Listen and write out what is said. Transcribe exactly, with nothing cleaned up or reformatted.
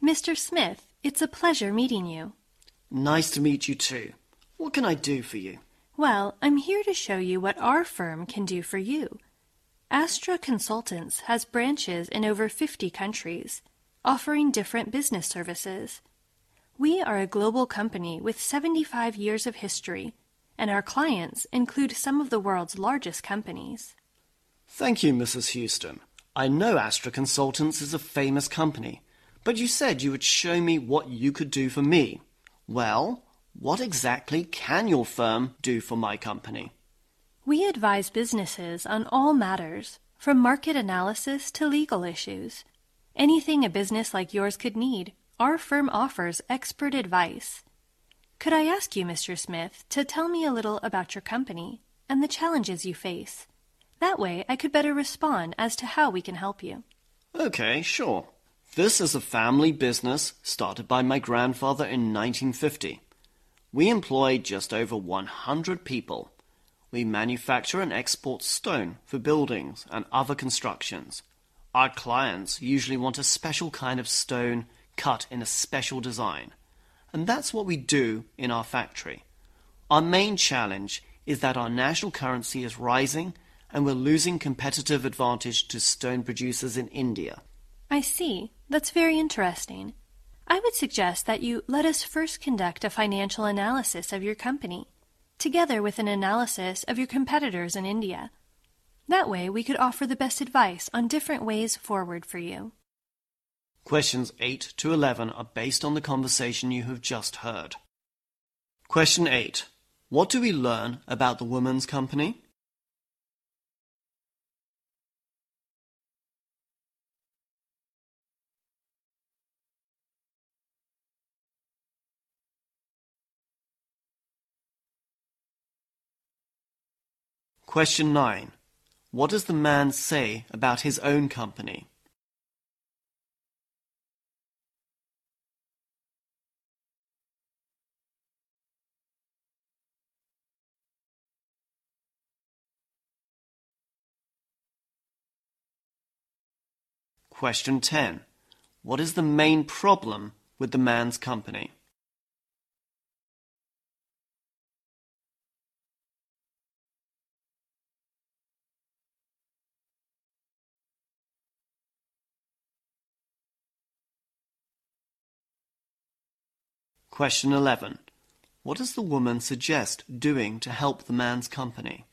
Mister Smith, it's a pleasure meeting you. Nice to meet you too. What can I do for you? Well, I'm here to show you what our firm can do for you. Astra Consultants has branches in over fifty countries, offering different business services. We are a global company with seventy-five years of history, and our clients include some of the world's largest companies. Thank you, Missus Houston. I know Astra Consultants is a famous company, but you said you would show me what you could do for me. Well, what exactly can your firm do for my company? We advise businesses on all matters, from market analysis to legal issues. Anything a business like yours could need, our firm offers expert advice. Could I ask you, Mister Smith, to tell me a little about your company and the challenges you face? That way I could better respond as to how we can help you. Okay, sure. This is a family business started by my grandfather in nineteen fifty. We employ just over one hundred people. We manufacture and export stone for buildings and other constructions. Our clients usually want a special kind of stone cut in a special design, and that's what we do in our factory. Our main challenge is that our national currency is rising and we're losing competitive advantage to stone producers in India. I see. That's very interesting. I would suggest that you let us first conduct a financial analysis of your company, together with an analysis of your competitors in India. That way we could offer the best advice on different ways forward for you. Questions eight to eleven are based on the conversation you have just heard. Question eight. What do we learn about the woman's company? Question nine. What does the man say about his own company? Question ten. What is the main problem with the man's company? Question eleven. What does the woman suggest doing to help the man's company?